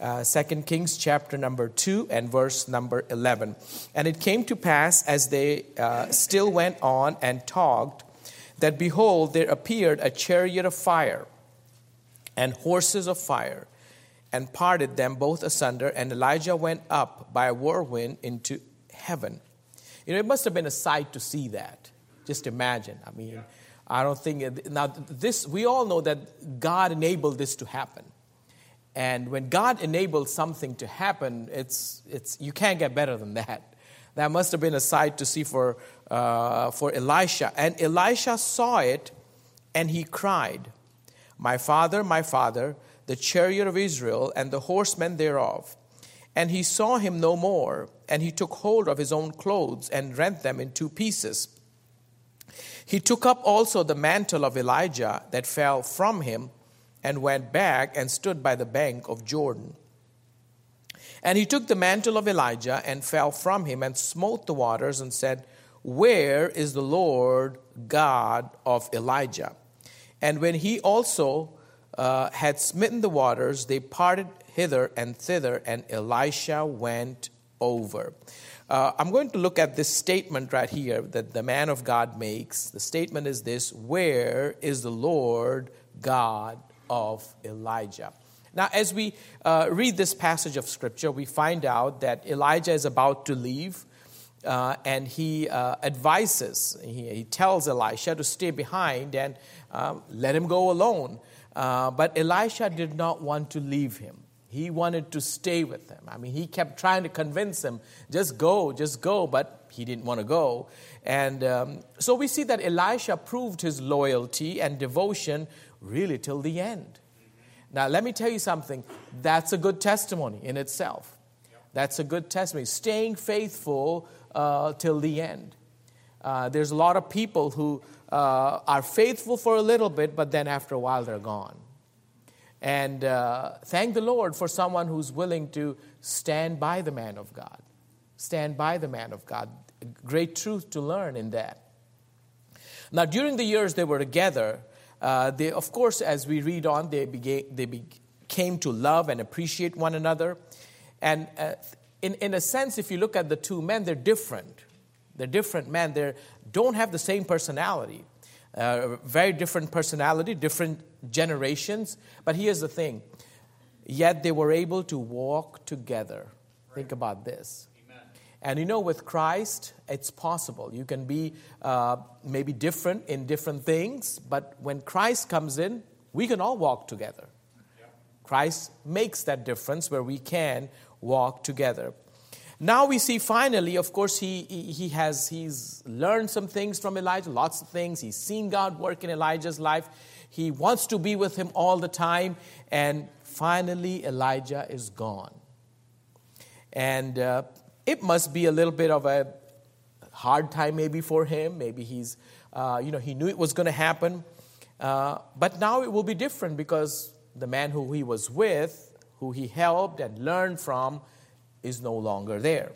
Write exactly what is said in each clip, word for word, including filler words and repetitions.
Uh, Second Kings chapter number two and verse number eleven. And it came to pass as they uh, still went on and talked, that behold, there appeared a chariot of fire and horses of fire, and parted them both asunder, and Elijah went up by a whirlwind into heaven. You know, it must have been a sight to see that. Just imagine. I mean, I don't think, it, now this, we all know that God enabled this to happen. And when God enables something to happen, it's it's you can't get better than that. That must have been a sight to see for uh, for Elisha. And Elisha saw it, and he cried, "My father, my father, the chariot of Israel, and the horsemen thereof." And he saw him no more, and he took hold of his own clothes and rent them in two pieces. He took up also the mantle of Elijah that fell from him, and went back and stood by the bank of Jordan. And he took the mantle of Elijah and fell from him and smote the waters and said, "Where is the Lord God of Elijah?" And when he also uh, had smitten the waters, they parted hither and thither, and Elisha went over. Uh, I'm going to look at this statement right here that the man of God makes. The statement is this: "Where is the Lord God of Elijah?" Now, as we uh, read this passage of Scripture, we find out that Elijah is about to leave, uh, and he uh, advises, he, he tells Elisha to stay behind and uh, let him go alone. Uh, but Elisha did not want to leave him. He wanted to stay with him. I mean, he kept trying to convince him, just go, just go, but he didn't want to go. And um, so we see that Elisha proved his loyalty and devotion really till the end. Now, let me tell you something. That's a good testimony in itself. That's a good testimony. Staying faithful uh, till the end. Uh, there's a lot of people who uh, are faithful for a little bit, but then after a while they're gone. And uh, thank the Lord for someone who's willing to stand by the man of God. Stand by the man of God. Great truth to learn in that. Now, during the years they were together, Uh, they, of course, as we read on, they began, they came to love and appreciate one another. And uh, in, in a sense, if you look at the two men, they're different. They're different men. They don't have the same personality. Uh, very different personality, different generations. But here's the thing. Yet they were able to walk together. Right. Think about this. And you know, with Christ, it's possible. You can be uh, maybe different in different things, but when Christ comes in, we can all walk together. Yeah. Christ makes that difference where we can walk together. Now we see finally, of course, he, he, he has he's learned some things from Elijah, lots of things. He's seen God work in Elijah's life. He wants to be with him all the time. And finally, Elijah is gone. And Uh, It must be a little bit of a hard time maybe for him. Maybe he's, uh, you know, he knew it was going to happen. Uh, but now it will be different because the man who he was with, who he helped and learned from, is no longer there.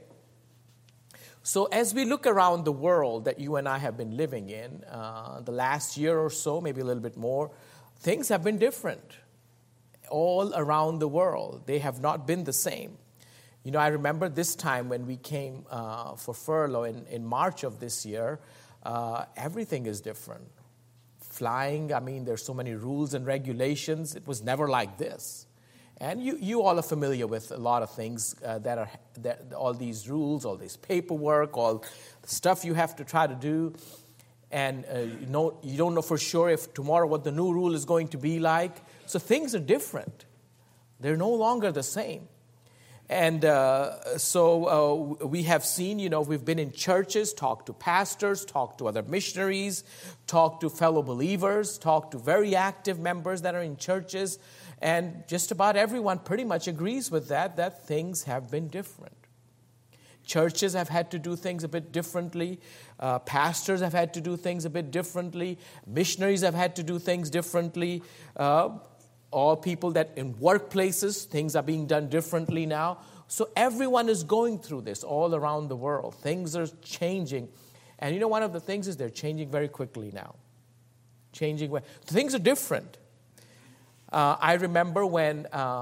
So as we look around the world that you and I have been living in, uh, the last year or so, maybe a little bit more, things have been different. All around the world, they have not been the same. You know, I remember this time when we came uh, for furlough in, in March of this year, uh, everything is different. Flying, I mean, there's so many rules and regulations. It was never like this. And you, you all are familiar with a lot of things uh, that are, that, all these rules, all this paperwork, all the stuff you have to try to do. And uh, you know, you don't know for sure if tomorrow what the new rule is going to be like. So things are different. They're no longer the same. And uh, so uh, we have seen, you know, we've been in churches, talked to pastors, talked to other missionaries, talked to fellow believers, talked to very active members that are in churches. And just about everyone pretty much agrees with that, that things have been different. Churches have had to do things a bit differently. Uh, pastors have had to do things a bit differently. Missionaries have had to do things differently. Uh, all people that in workplaces, things are being done differently now. So everyone is going through this all around the world. Things are changing. And you know, one of the things is they're changing very quickly now. Changing. Things are different. Uh, I remember when um,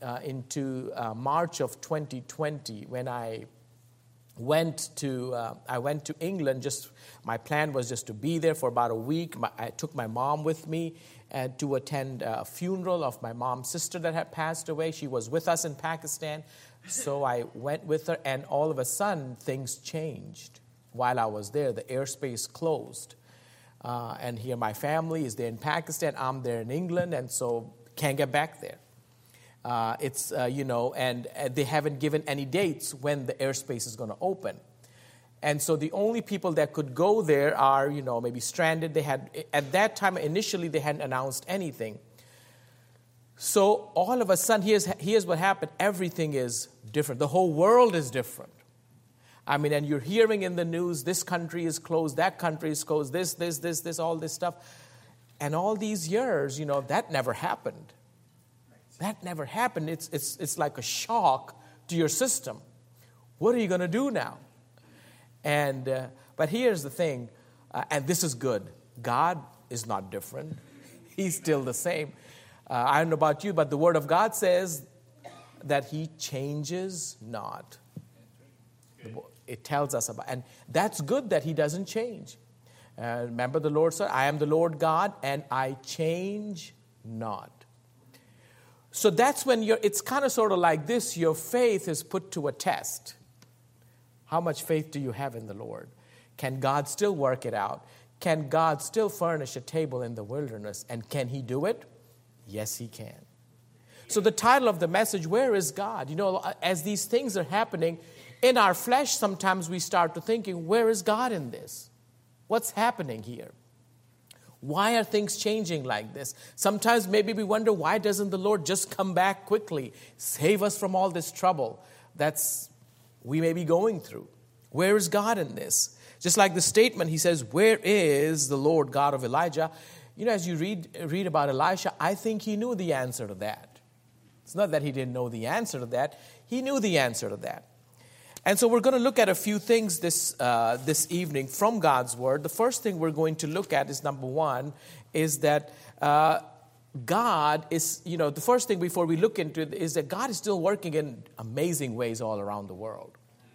uh, into uh, March of twenty twenty when I went to uh, I went to England. Just my plan was just to be there for about a week. My, I took my mom with me and to attend a funeral of my mom's sister that had passed away. She was with us in Pakistan, so I went with her, and all of a sudden things changed while I was there. The airspace closed, uh, and here my family is there in Pakistan. I'm there in England, and so can't get back there. Uh, it's uh, you know, and uh, they haven't given any dates when the airspace is going to open. And so the only people that could go there are, you know, maybe stranded. They had, at that time, initially, they hadn't announced anything. So all of a sudden, here's, here's what happened. Everything is different. The whole world is different. I mean, and you're hearing in the news, this country is closed, that country is closed, this, this, this, this, all this stuff. And all these years, you know, that never happened. That never happened. It's, it's, it's like a shock to your system. What are you going to do now? And uh, but here's the thing, uh, and this is good. God is not different. He's still the same. Uh, I don't know about you, but the Word of God says that He changes not. It tells us about, and that's good that He doesn't change. Uh, remember the Lord said, I am the Lord God, and I change not. So that's when you're, it's kind of sort of like this, your faith is put to a test. How much faith do you have in the Lord? Can God still work it out? Can God still furnish a table in the wilderness? And can He do it? Yes, He can. So the title of the message, Where is God? You know, as these things are happening, in our flesh, sometimes we start to thinking, where is God in this? What's happening here? Why are things changing like this? Sometimes maybe we wonder, why doesn't the Lord just come back quickly, save us from all this trouble that's we may be going through? Where is God in this? Just like the statement, he says, where is the Lord God of Elijah? You know, as you read read about Elisha, I think he knew the answer to that. It's not that he didn't know the answer to that. He knew the answer to that. And so we're going to look at a few things this uh, this evening from God's Word. The first thing we're going to look at is, number one, is that uh, God is, you know, the first thing before we look into it is that God is still working in amazing ways all around the world.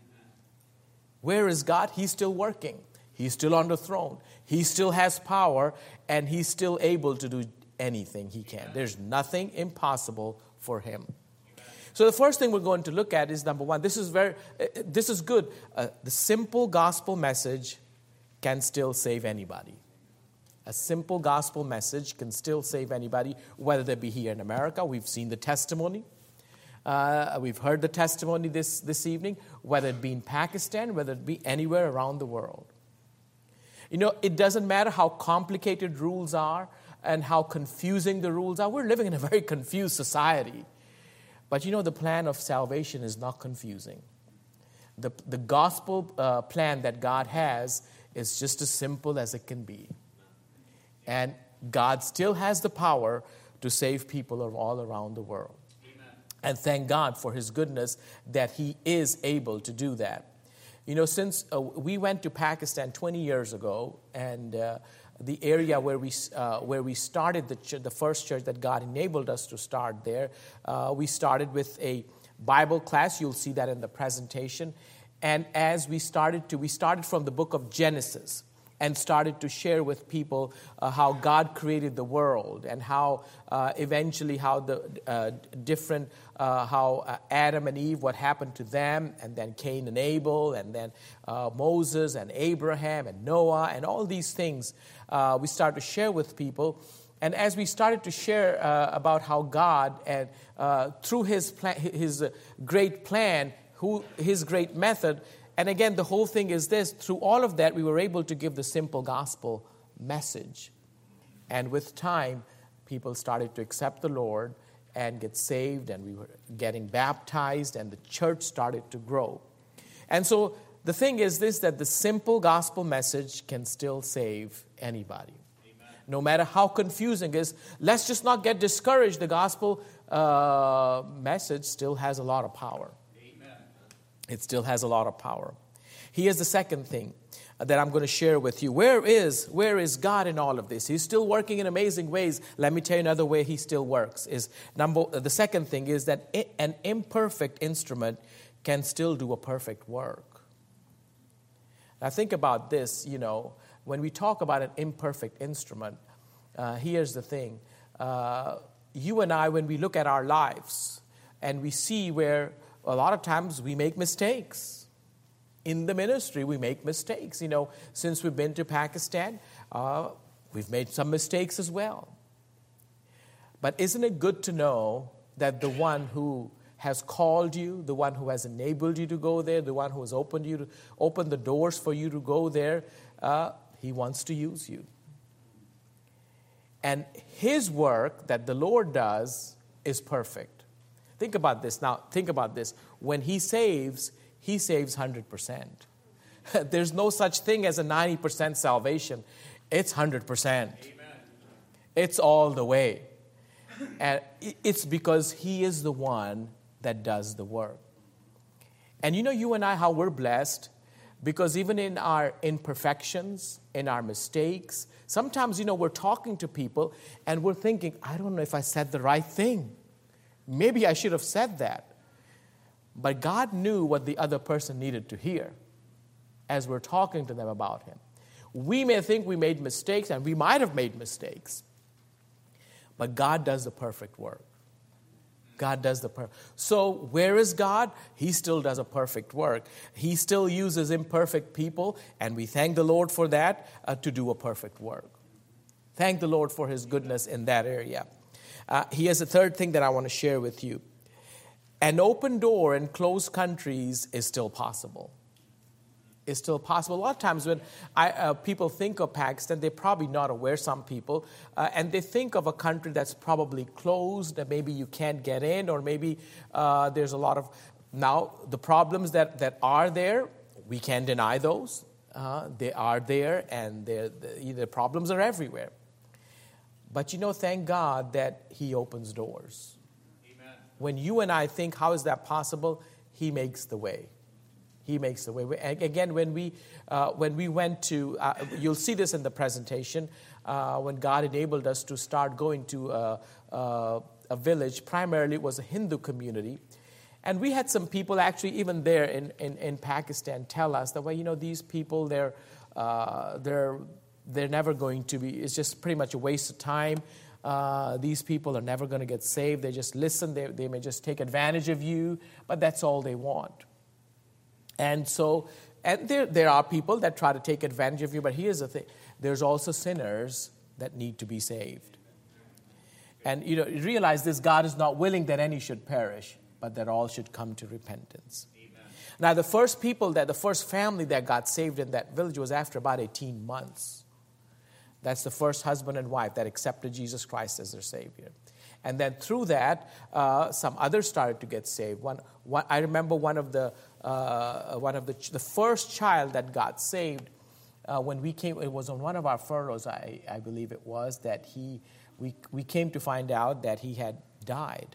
Where is God? He's still working. He's still on the throne. He still has power, and He's still able to do anything He can. There's nothing impossible for Him. So the first thing we're going to look at is, number one, this is very, this is good. Uh, the simple gospel message can still save anybody. A simple gospel message can still save anybody, whether they be here in America. We've seen the testimony. Uh, we've heard the testimony this, this evening, whether it be in Pakistan, whether it be anywhere around the world. You know, it doesn't matter how complicated rules are and how confusing the rules are. We're living in a very confused society. But you know, the plan of salvation is not confusing. The, the gospel uh, plan that God has is just as simple as it can be. And God still has the power to save people all around the world. Amen. And thank God for His goodness that He is able to do that. You know, since uh, we went to Pakistan twenty years ago, and uh, the area where we uh, where we started the ch- the first church that God enabled us to start there, uh, we started with a Bible class. You'll see that in the presentation. And as we started to, we started from the book of Genesis and started to share with people uh, how God created the world and how uh, eventually how the uh, different, uh, how uh, Adam and Eve, what happened to them, and then Cain and Abel, and then uh, Moses and Abraham and Noah, and all these things uh, we started to share with people. And as we started to share uh, about how God, and uh, through His plan, His great plan, who His great method. And again, the whole thing is this. Through all of that, we were able to give the simple gospel message. And with time, people started to accept the Lord and get saved, and we were getting baptized, and the church started to grow. And so the thing is this, that the simple gospel message can still save anybody. Amen. No matter how confusing it is, let's just not get discouraged. The gospel uh, message still has a lot of power. It still has a lot of power. Here's the second thing. that I'm going to share with you. Where is where is God in all of this? He's still working in amazing ways. Let me tell you another way he still works. Is number the second thing is that an imperfect instrument can still do a perfect work. Now think about this, you know, when we talk about an imperfect instrument, uh, here's the thing. Uh, you and I, when we look at our lives and we see where a lot of times we make mistakes. In the ministry, we make mistakes. You know, since we've been to Pakistan, uh, we've made some mistakes as well. But isn't it good to know that the one who has called you, the one who has enabled you to go there, the one who has opened you to open the doors for you to go there, uh, he wants to use you. And his work that the Lord does is perfect. Think about this. Now, think about this. When he saves, he saves one hundred percent. There's no such thing as a ninety percent salvation. It's one hundred percent. Amen. It's all the way. And it's because he is the one that does the work. And you know, you and I, how we're blessed, because even in our imperfections, in our mistakes, sometimes, you know, we're talking to people and we're thinking, I don't know if I said the right thing. Maybe I should have said that. But God knew what the other person needed to hear as we're talking to them about him. We may think we made mistakes, and we might have made mistakes. But God does the perfect work. God does the perfect. So where is God? He still does a perfect work. He still uses imperfect people, and we thank the Lord for that, uh, to do a perfect work. Thank the Lord for his goodness in that area. Uh, here's a third thing that I want to share with you. An open door in closed countries is still possible. It's still possible. A lot of times when I, uh, people think of Pakistan, they're probably not aware, some people, uh, and they think of a country that's probably closed, that maybe you can't get in, or maybe uh, there's a lot of... Now, the problems that, that are there, we can't deny those. Uh, they are there, and the, the problems are everywhere. But you know, thank God that he opens doors. Amen. When you and I think, how is that possible? He makes the way. He makes the way. Again, when we uh, when we went to, uh, you'll see this in the presentation, uh, when God enabled us to start going to uh, uh, a village, primarily it was a Hindu community. And we had some people actually even there in, in, in Pakistan tell us that, well, you know, these people, they're, uh, they're, they're never going to be, it's just pretty much a waste of time. Uh, these people are never going to get saved. They just listen. They, they may just take advantage of you, but that's all they want. And so, and there there are people that try to take advantage of you, but here's the thing. There's also sinners that need to be saved. And, you know, realize this, God is not willing that any should perish, but that all should come to repentance. Amen. Now, the first people, that the first family that got saved in that village was after about eighteen months. That's the first husband and wife that accepted Jesus Christ as their Savior. And then through that, uh, some others started to get saved. One, one, I remember one of the uh, one of the the first child that got saved uh, when we came. It was on one of our furloughs, I, I believe it was, that he we we came to find out that he had died,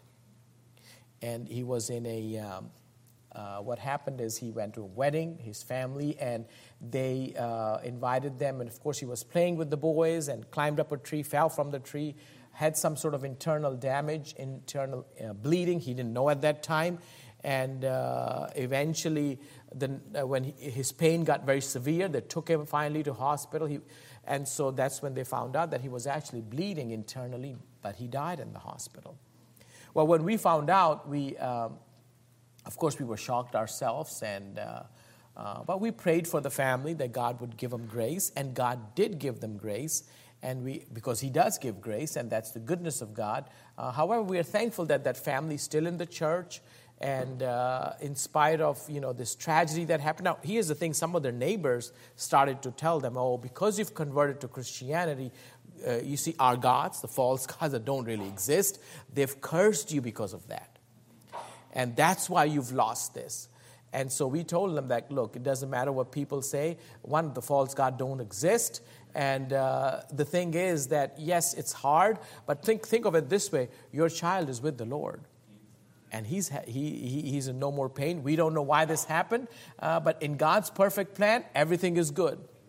and he was in a. Um, uh, what happened is he went to a wedding, his family, and they uh, invited them, and of course he was playing with the boys and climbed up a tree, fell from the tree. Had some sort of internal damage, internal uh, bleeding. He didn't know at that time. And uh, eventually, the, uh, when he, his pain got very severe, they took him finally to hospital. He, and so that's when they found out that he was actually bleeding internally, but he died in the hospital. Well, when we found out, we, um, of course, we were shocked ourselves. And uh, uh, but we prayed for the family that God would give them grace, and God did give them grace. And we, because he does give grace, and that's the goodness of God. Uh, however, we are thankful that that family is still in the church, and uh, in spite of, you know, this tragedy that happened. Now, here's the thing: some of their neighbors started to tell them, "Oh, because you've converted to Christianity, uh, you see, our gods, the false gods that don't really exist, they've cursed you because of that, and that's why you've lost this." And so we told them that, look, it doesn't matter what people say. One, the false god don't exist. And uh, the thing is that, yes, it's hard, but think think of it this way. Your child is with the Lord. And he's he, he he's in no more pain. We don't know why this happened, uh, but in God's perfect plan, everything is good.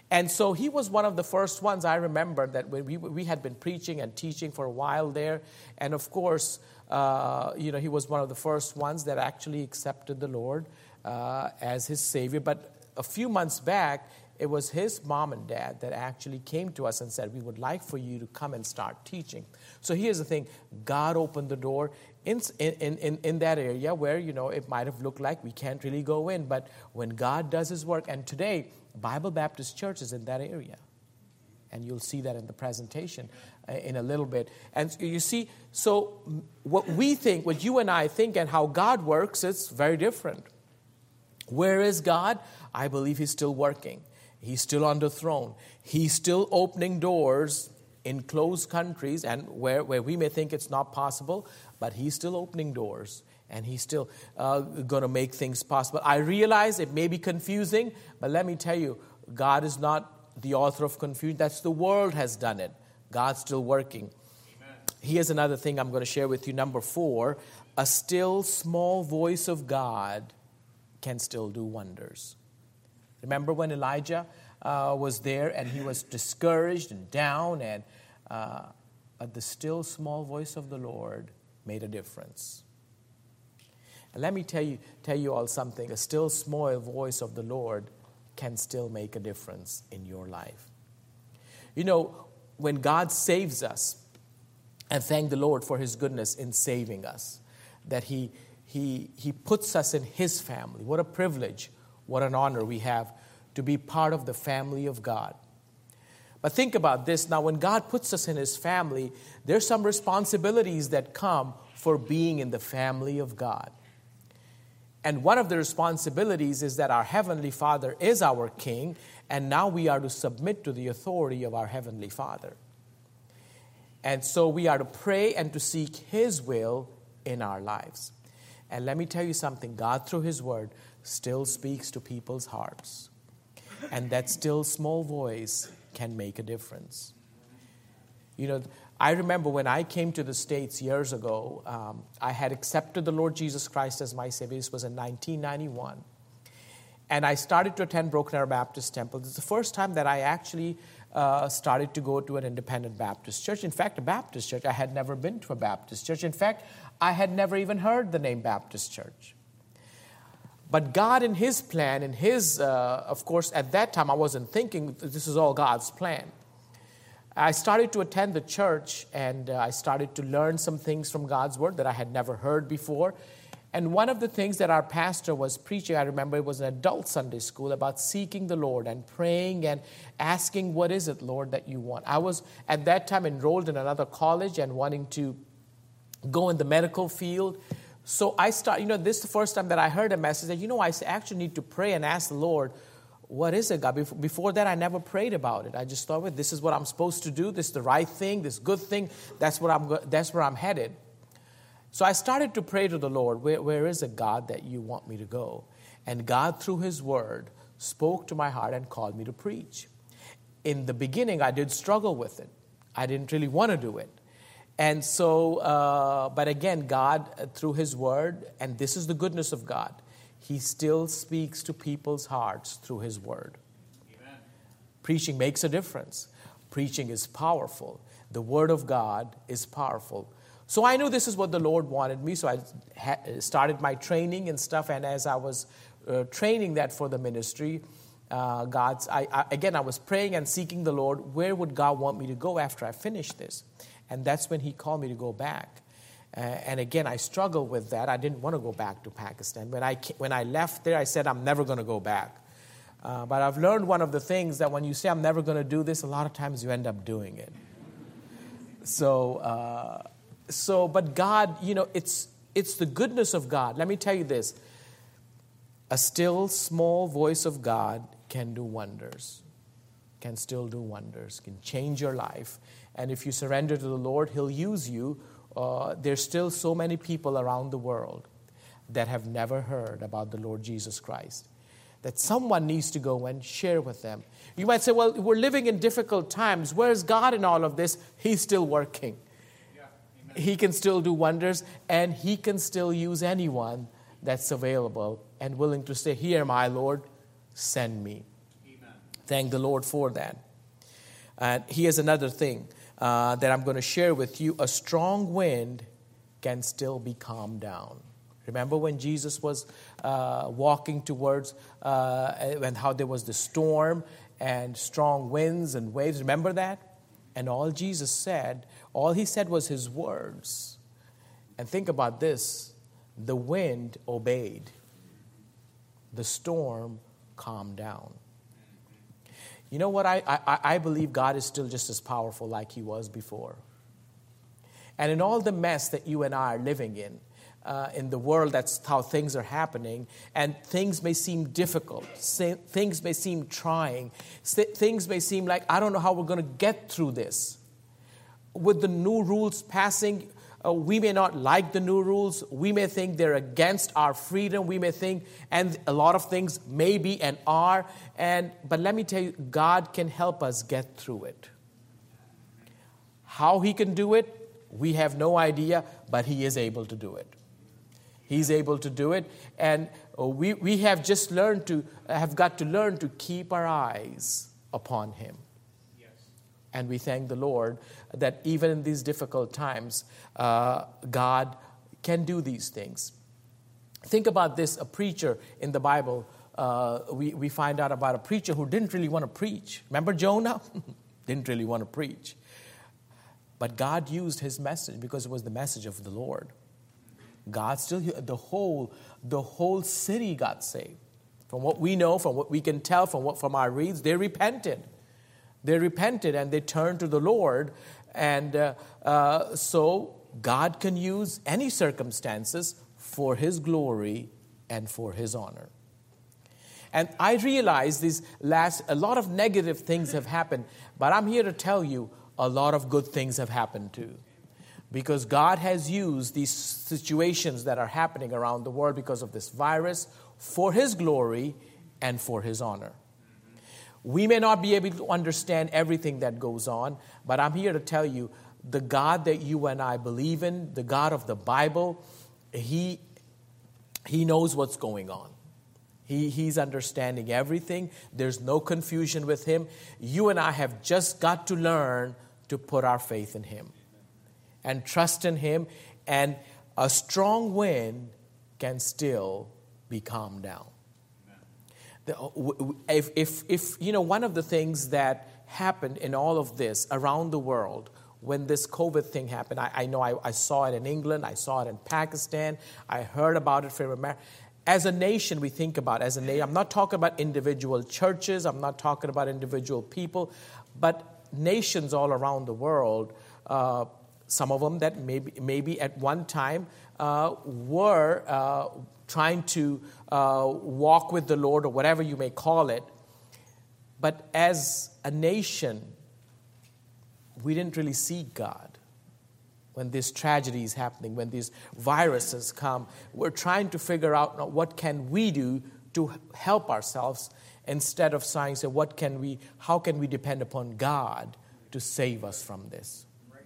And so he was one of the first ones I remember that when we, we had been preaching and teaching for a while there. And of course, uh, you know, he was one of the first ones that actually accepted the Lord uh, as his Savior. But a few months back, it was his mom and dad that actually came to us and said, we would like for you to come and start teaching. So here's the thing. God opened the door in, in, in, in that area where, you know, it might have looked like we can't really go in. But when God does his work, and today, Bible Baptist Church is in that area. And you'll see that in the presentation uh, in a little bit. And you see, so what we think, what you and I think and how God works, it's very different. Where is God? I believe he's still working. He's still on the throne. He's still opening doors in closed countries and where, where we may think it's not possible, but he's still opening doors and he's still uh, going to make things possible. I realize it may be confusing, but let me tell you, God is not the author of confusion. That's the world has done it. God's still working. Amen. Here's another thing I'm going to share with you. Number four, a still small voice of God can still do wonders. Remember when Elijah uh, was there and he was discouraged and down, and uh, but the still small voice of the Lord made a difference. And let me tell you, tell you all something. A still small voice of the Lord can still make a difference in your life. You know, when God saves us, and thank the Lord for his goodness in saving us, that he, he, he puts us in his family. What a privilege. What an honor we have to be part of the family of God. But think about this. Now, when God puts us in his family, there's some responsibilities that come for being in the family of God. And one of the responsibilities is that our Heavenly Father is our King, and now we are to submit to the authority of our Heavenly Father. And so we are to pray and to seek his will in our lives. And let me tell you something. God, through his word, still speaks to people's hearts. And that still small voice can make a difference. You know, I remember when I came to the States years ago, um, I had accepted the Lord Jesus Christ as my Savior. This was in nineteen ninety-one. And I started to attend Broken Arrow Baptist Temple. This is the first time that I actually uh, started to go to an independent Baptist church. In fact, a Baptist church. I had never been to a Baptist church. In fact, I had never even heard the name Baptist church. But God in his plan, in his, uh, of course, at that time I wasn't thinking this is all God's plan. I started to attend the church and uh, I started to learn some things from God's word that I had never heard before. And one of the things that our pastor was preaching, I remember it was an adult Sunday school about seeking the Lord and praying and asking, what is it, Lord, that you want? I was at that time enrolled in another college and wanting to go in the medical field. So I start, you know, this is the first time that I heard a message that, you know, I actually need to pray and ask the Lord, what is it, God? Before that, I never prayed about it. I just thought, well, this is what I'm supposed to do. This is the right thing, this good thing. That's what I'm. That's where I'm headed. So I started to pray to the Lord, where, where is it, God, that you want me to go? And God, through his word, spoke to my heart and called me to preach. In the beginning, I did struggle with it. I didn't really want to do it. And so, uh, but again, God, uh, through his word, and this is the goodness of God, he still speaks to people's hearts through his word. Amen. Preaching makes a difference. Preaching is powerful. The word of God is powerful. So I knew this is what the Lord wanted me, so I ha- started my training and stuff, and as I was uh, training that for the ministry, uh, God's, I, I, again, I was praying and seeking the Lord, where would God want me to go after I finished this? And that's when he called me to go back. Uh, and again, I struggled with that. I didn't want to go back to Pakistan. When I, when I left there, I said, I'm never going to go back. Uh, but I've learned one of the things that when you say, I'm never going to do this, a lot of times you end up doing it. So, uh, so, but God, you know, it's, it's the goodness of God. Let me tell you this. A still small voice of God can do wonders. Can still do wonders. Can change your life. And if you surrender to the Lord, he'll use you. Uh, there's still so many people around the world that have never heard about the Lord Jesus Christ, that someone needs to go and share with them. You might say, well, we're living in difficult times. Where's God in all of this? He's still working. Yeah, he can still do wonders, and he can still use anyone that's available and willing to say, here, my Lord, send me. Amen. Thank the Lord for that. And here's another thing uh, that I'm going to share with you. A strong wind can still be calmed down. Remember when Jesus was uh, walking towards, uh, and how there was the storm and strong winds and waves. Remember that? And all Jesus said, all he said was his words. And think about this. The wind obeyed. The storm calmed down. You know what? I, I, I believe God is still just as powerful like he was before. And in all the mess that you and I are living in, uh, in the world, that's how things are happening, and things may seem difficult, things may seem trying, things may seem like, I don't know how we're going to get through this. With the new rules passing, uh, we may not like the new rules. We may think they're against our freedom. We may think, and a lot of things may be and are. And but let me tell you, God can help us get through it. How he can do it, we have no idea, but he is able to do it. He's able to do it. And we, we have just learned to, have got to learn to keep our eyes upon him. And we thank the Lord that even in these difficult times, uh, God can do these things. Think about this, a preacher in the Bible, uh, we, we find out about a preacher who didn't really want to preach. Remember Jonah? Didn't really want to preach. But God used his message because it was the message of the Lord. God still, the whole, the whole city got saved. From what we know, from what we can tell, from what from our reads, they repented. They repented and they turned to the Lord. And uh, uh, so God can use any circumstances for his glory and for his honor. And I realize these last, a lot of negative things have happened, but I'm here to tell you a lot of good things have happened too. Because God has used these situations that are happening around the world because of this virus for his glory and for his honor. We may not be able to understand everything that goes on, but I'm here to tell you, the God that you and I believe in, the God of the Bible, he, he knows what's going on. He, he's understanding everything. There's no confusion with him. You and I have just got to learn to put our faith in him and trust in him, and a strong wind can still be calmed down. If, if, if, you know, one of the things that happened in all of this around the world when this COVID thing happened, I, I know I, I saw it in England, I saw it in Pakistan, I heard about it from America. As a nation, we think about, as a nation, I'm not talking about individual churches, I'm not talking about individual people, but nations all around the world, uh, some of them that maybe, maybe at one time uh, were uh, trying to uh, walk with the Lord, or whatever you may call it. But as a nation, we didn't really seek God. When this tragedy is happening, when these viruses come, we're trying to figure out what can we do to help ourselves, instead of saying, so what can we, how can we depend upon God to save us from this?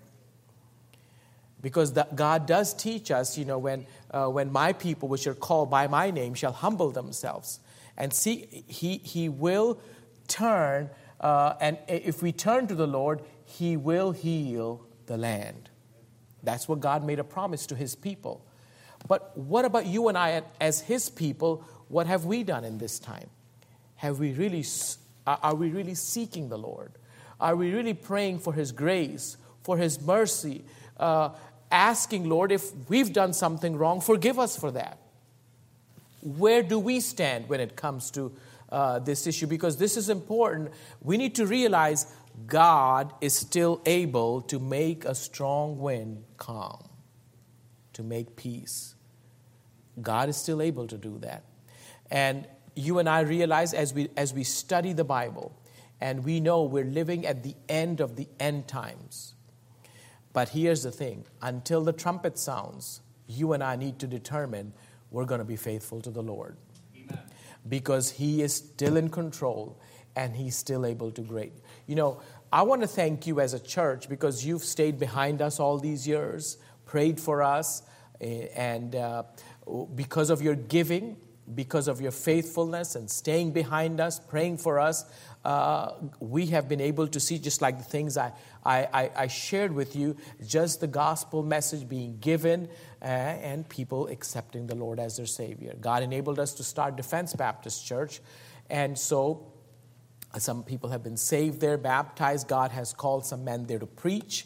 Because the, God does teach us, you know, when uh, when my people, which are called by my name, shall humble themselves and see, He He will turn, uh, and if we turn to the Lord, He will heal the land. That's what God made a promise to His people. But what about you and I as His people? What have we done in this time? Have we really? Are we really seeking the Lord? Are we really praying for His grace, for His mercy? Uh, asking, Lord, if we've done something wrong, forgive us for that. Where do we stand when it comes to uh, this issue? Because this is important. We need to realize God is still able to make a strong wind calm, to make peace. God is still able to do that. And you and I realize as we as we study the Bible, and we know we're living at the end of the end times. But here's the thing, until the trumpet sounds, you and I need to determine we're going to be faithful to the Lord. Amen. Because He is still in control and He's still able to great. You know, I want to thank you as a church because you've stayed behind us all these years, prayed for us, and uh, because of your giving, because of your faithfulness and staying behind us, praying for us, uh, we have been able to see, just like the things I, I, I shared with you, just the gospel message being given uh, and people accepting the Lord as their Savior. God enabled us to start Defense Baptist Church, and so some people have been saved there, baptized. God has called some men there to preach.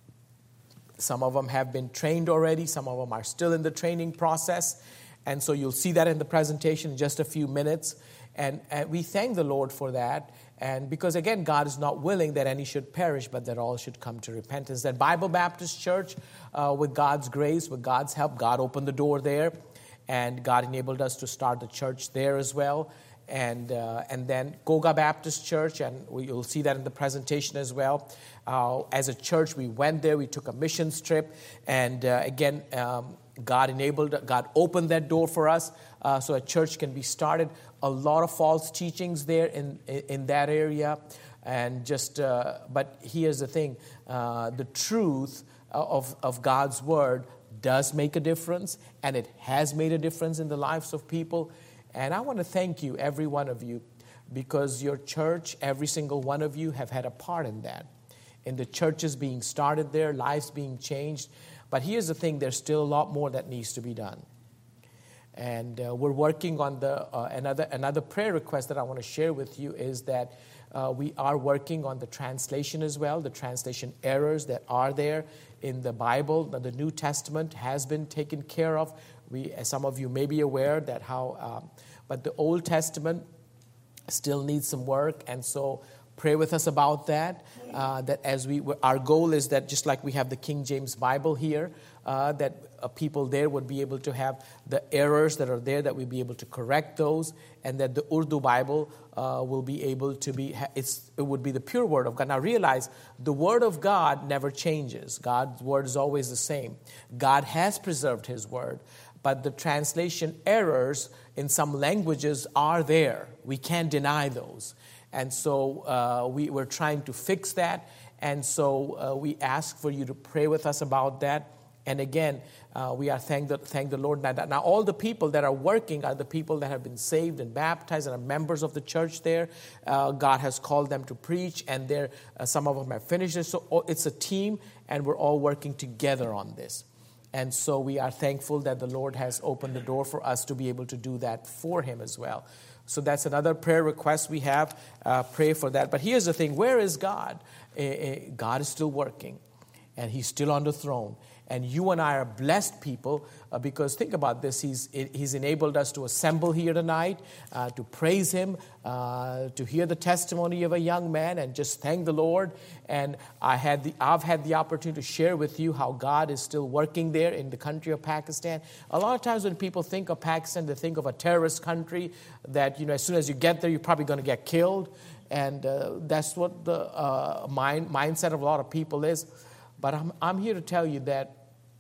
Some of them have been trained already. Some of them are still in the training process. And so you'll see that in the presentation in just a few minutes. And, and we thank the Lord for that. And because, again, God is not willing that any should perish, but that all should come to repentance. That Bible Baptist Church, uh, with God's grace, with God's help, God opened the door there. And God enabled us to start the church there as well. And uh, and then Goga Baptist Church, and we, you'll see that in the presentation as well. Uh, as a church, we went there, we took a missions trip, and uh, again, um, God enabled, God opened that door for us, uh, so a church can be started. A lot of false teachings there in in, in that area, and just. Uh, but here's the thing: uh, the truth of of God's word does make a difference, and it has made a difference in the lives of people. And I want to thank you, every one of you, because your church, every single one of you, have had a part in that. In the churches being started there, lives being changed. But here's the thing, there's still a lot more that needs to be done. And uh, we're working on the uh, another another prayer request that I want to share with you is that uh, we are working on the translation as well, the translation errors that are there in the Bible. The New Testament has been taken care of. We, as some of you may be aware that how, um, but the Old Testament still needs some work, and so pray with us about that. Uh, that as we, our goal is that just like we have the King James Bible here, uh, that uh, people there would be able to have the errors that are there, that we'd be able to correct those, and that the Urdu Bible uh, will be able to be, it's, it would be the pure Word of God. Now realize, the Word of God never changes. God's Word is always the same. God has preserved His Word. But the translation errors in some languages are there. We can't deny those. And so uh, we, we're trying to fix that. And so uh, we ask for you to pray with us about that. And again, uh, we are thank the, thank the Lord. Now, now, all the people that are working are the people that have been saved and baptized and are members of the church there. Uh, God has called them to preach, and they're, uh, some of them have finished it. So it's a team, and we're all working together on this. And so we are thankful that the Lord has opened the door for us to be able to do that for Him as well. So that's another prayer request we have. Uh, pray for that. But here's the thing. Where is God? Uh, uh, God is still working, and He's still on the throne. And you and I are blessed people uh, because think about this. He's He's enabled us to assemble here tonight, uh, to praise Him, uh, to hear the testimony of a young man, and just thank the Lord. And I had the I've had the opportunity to share with you how God is still working there in the country of Pakistan. A lot of times when people think of Pakistan, they think of a terrorist country that, you know, as soon as you get there, you're probably going to get killed. And uh, that's what the uh, mind mindset of a lot of people is. But I'm I'm here to tell you that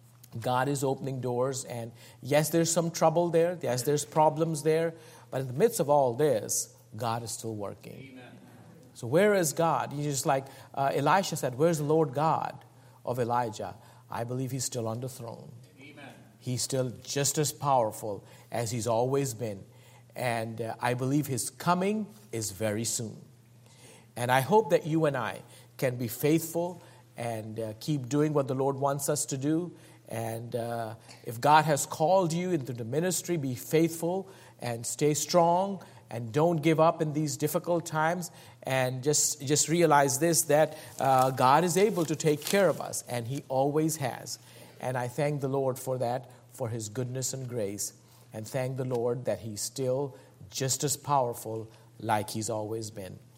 God is opening doors, and yes, there's some trouble there. Yes, there's problems there. But in the midst of all this, God is still working. Amen. So where is God? You just like uh, Elisha said, where's the Lord God of Elijah? I believe He's still on the throne. Amen. He's still just as powerful as He's always been. And uh, I believe His coming is very soon. And I hope that you and I can be faithful and uh, keep doing what the Lord wants us to do. And uh, if God has called you into the ministry, be faithful and stay strong and don't give up in these difficult times. And just, just realize this, that uh, God is able to take care of us, and He always has. And I thank the Lord for that, for His goodness and grace. And thank the Lord that He's still just as powerful like He's always been.